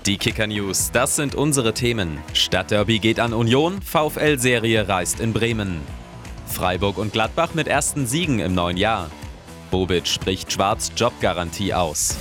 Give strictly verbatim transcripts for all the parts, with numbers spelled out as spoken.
Die Kicker News, das sind unsere Themen. Stadtderby geht an Union, VfL-Serie reist in Bremen. Freiburg und Gladbach mit ersten Siegen im neuen Jahr. Bobic spricht Schwarz Jobgarantie aus.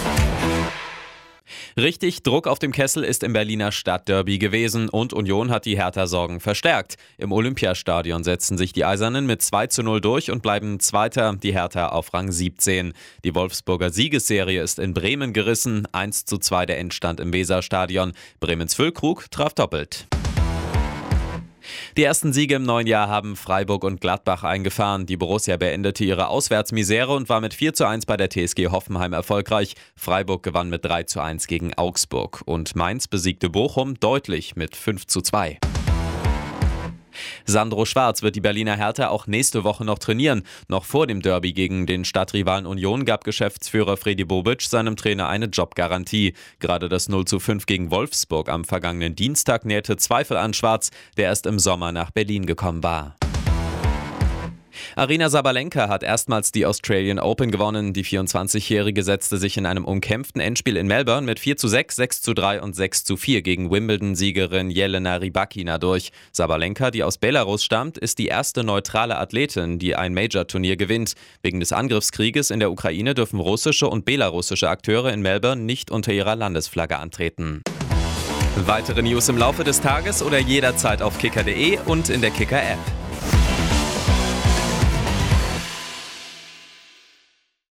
Richtig Druck auf dem Kessel ist im Berliner Stadtderby gewesen und Union hat die Hertha-Sorgen verstärkt. Im Olympiastadion setzen sich die Eisernen mit zwei zu null durch und bleiben Zweiter, die Hertha auf Rang siebzehn. Die Wolfsburger Siegesserie ist in Bremen gerissen, eins zu zwei der Endstand im Weserstadion. Bremens Füllkrug traf doppelt. Die ersten Siege im neuen Jahr haben Freiburg und Gladbach eingefahren. Die Borussia beendete ihre Auswärtsmisere und war mit vier zu eins bei der T S G Hoffenheim erfolgreich. Freiburg gewann mit drei zu eins gegen Augsburg und Mainz besiegte Bochum deutlich mit fünf zu zwei. Sandro Schwarz wird die Berliner Hertha auch nächste Woche noch trainieren. Noch vor dem Derby gegen den Stadtrivalen Union gab Geschäftsführer Fredi Bobic seinem Trainer eine Jobgarantie. Gerade das null zu fünf gegen Wolfsburg am vergangenen Dienstag nährte Zweifel an Schwarz, der erst im Sommer nach Berlin gekommen war. Aryna Sabalenka hat erstmals die Australian Open gewonnen. Die vierundzwanzigjährige setzte sich in einem umkämpften Endspiel in Melbourne mit vier zu sechs, sechs zu drei und sechs zu vier gegen Wimbledon-Siegerin Jelena Rybakina durch. Sabalenka, die aus Belarus stammt, ist die erste neutrale Athletin, die ein Major-Turnier gewinnt. Wegen des Angriffskrieges in der Ukraine dürfen russische und belarussische Akteure in Melbourne nicht unter ihrer Landesflagge antreten. Weitere News im Laufe des Tages oder jederzeit auf kicker punkt de und in der Kicker-App.